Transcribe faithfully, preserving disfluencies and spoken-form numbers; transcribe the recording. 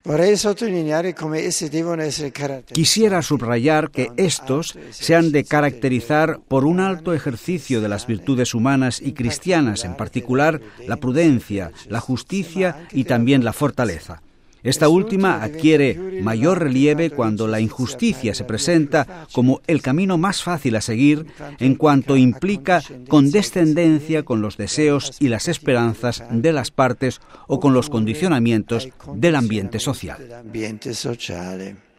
Quisiera subrayar que estos se han de caracterizar por un alto ejercicio de las virtudes humanas y cristianas, en particular la prudencia, la justicia y también la fortaleza. Esta última adquiere mayor relieve cuando la injusticia se presenta como el camino más fácil a seguir, en cuanto implica condescendencia con los deseos y las esperanzas de las partes o con los condicionamientos del ambiente social.